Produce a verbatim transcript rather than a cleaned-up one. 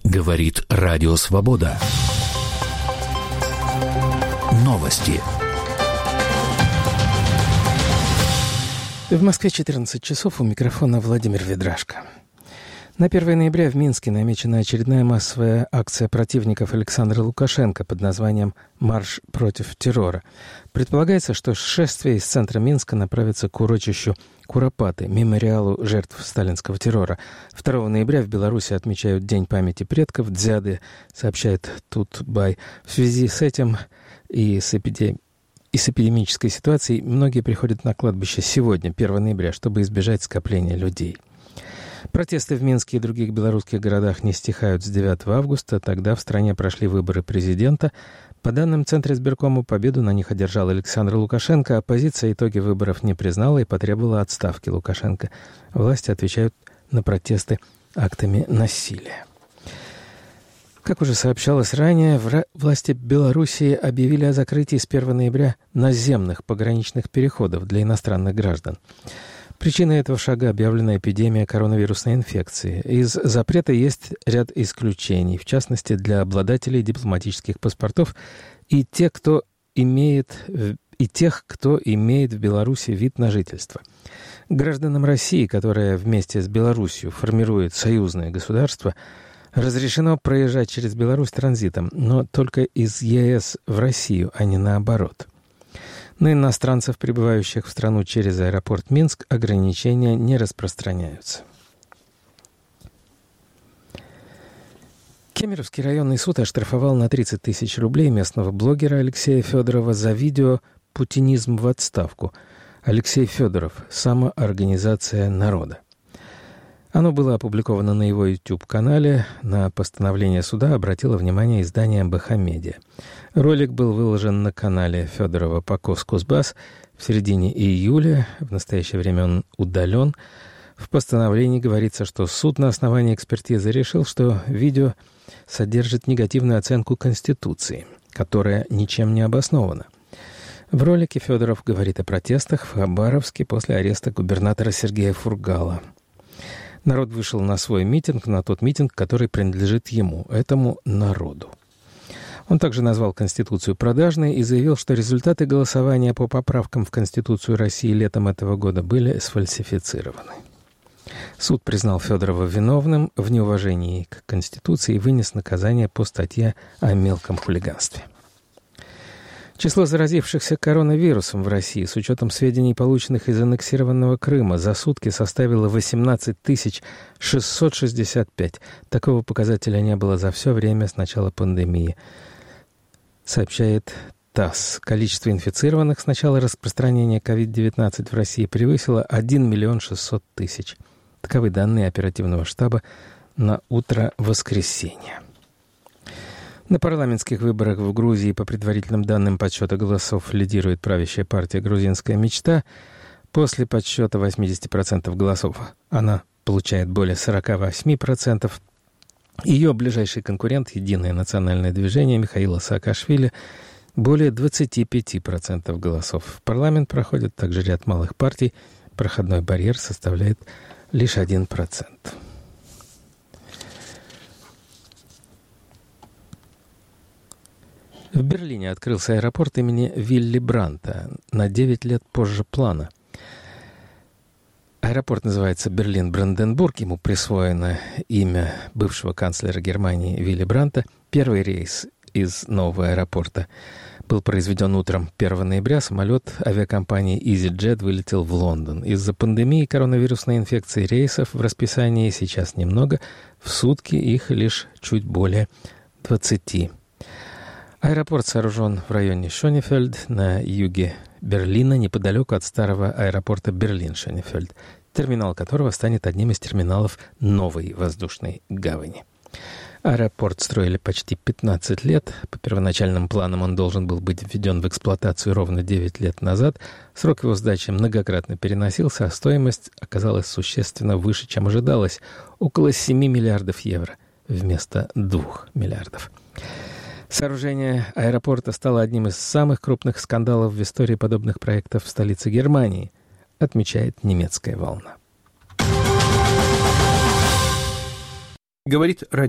Говорит Радио Свобода. Новости. В Москве четырнадцать часов, у микрофона Владимир Ведрашко. На первое ноября в Минске намечена очередная массовая акция противников Александра Лукашенко под названием «Марш против террора». Предполагается, что шествие из центра Минска направится к урочищу Куропаты, мемориалу жертв сталинского террора. второго ноября в Беларуси отмечают День памяти предков Дзяды, сообщает Тутбай. В связи с этим и с эпидемией И с эпидемической ситуацией многие приходят на кладбище сегодня, первого ноября, чтобы избежать скопления людей. Протесты в Минске и других белорусских городах не стихают с девятого августа. Тогда в стране прошли выборы президента. По данным Центра избиркома, победу на них одержал Александр Лукашенко. Оппозиция итоги выборов не признала и потребовала отставки Лукашенко. Власти отвечают на протесты актами насилия. Как уже сообщалось ранее, власти Белоруссии объявили о закрытии с первого ноября наземных пограничных переходов для иностранных граждан. Причиной этого шага объявлена эпидемия коронавирусной инфекции. Из запрета есть ряд исключений, в частности, для обладателей дипломатических паспортов и тех, кто имеет, и тех, кто имеет в Беларуси вид на жительство. Гражданам России, которая вместе с Беларусью формирует союзное государство, разрешено проезжать через Беларусь транзитом, но только из ЕС в Россию, а не наоборот. На иностранцев, прибывающих в страну через аэропорт Минск, ограничения не распространяются. Кемеровский районный суд оштрафовал на тридцать тысяч рублей местного блогера Алексея Федорова за видео «Путинизм в отставку». Алексей Федоров – самоорганизация народа. Оно было опубликовано на его YouTube-канале. На постановление суда обратило внимание издание «БХ-Медиа». Ролик был выложен на канале Федорова «Покос Кузбасс» в середине июля. В настоящее время он удален. В постановлении говорится, что суд на основании экспертизы решил, что видео содержит негативную оценку Конституции, которая ничем не обоснована. В ролике Федоров говорит о протестах в Хабаровске после ареста губернатора Сергея Фургала. Народ вышел на свой митинг, на тот митинг, который принадлежит ему, этому народу. Он также назвал Конституцию продажной и заявил, что результаты голосования по поправкам в Конституцию России летом этого года были сфальсифицированы. Суд признал Федорова виновным в неуважении к Конституции и вынес наказание по статье о мелком хулиганстве. Число заразившихся коронавирусом в России с учетом сведений, полученных из аннексированного Крыма, за сутки составило восемнадцать тысяч шестьсот шестьдесят пять. Такого показателя не было за все время с начала пандемии, сообщает ТАСС. Количество инфицированных с начала распространения ковид девятнадцать в России превысило один миллион шестьсот тысяч. Таковы данные оперативного штаба на утро воскресенья. На парламентских выборах в Грузии по предварительным данным подсчета голосов лидирует правящая партия «Грузинская мечта». После подсчета восемьдесят процентов голосов она получает более сорок восемь процентов. Ее ближайший конкурент «Единое национальное движение» Михаила Саакашвили более двадцать пять процентов голосов. В парламент проходит также ряд малых партий. Проходной барьер составляет лишь один процент. В Берлине открылся аэропорт имени Вилли Бранта на девять лет позже плана. Аэропорт называется Берлин-Бранденбург. Ему присвоено имя бывшего канцлера Германии Вилли Бранта. Первый рейс из нового аэропорта был произведен утром первого ноября. Самолет авиакомпании EasyJet вылетел в Лондон. Из-за пандемии коронавирусной инфекции рейсов в расписании сейчас немного. В сутки их лишь чуть более двадцати. Аэропорт сооружен в районе Шонефельд на юге Берлина, неподалеку от старого аэропорта Берлин-Шонефельд, терминал которого станет одним из терминалов новой воздушной гавани. Аэропорт строили почти пятнадцать лет. По первоначальным планам он должен был быть введен в эксплуатацию ровно девять лет назад. Срок его сдачи многократно переносился, а стоимость оказалась существенно выше, чем ожидалось – около семи миллиардов евро вместо двух миллиардов. Сооружение аэропорта стало одним из самых крупных скандалов в истории подобных проектов в столице Германии, отмечает немецкая волна. Говорит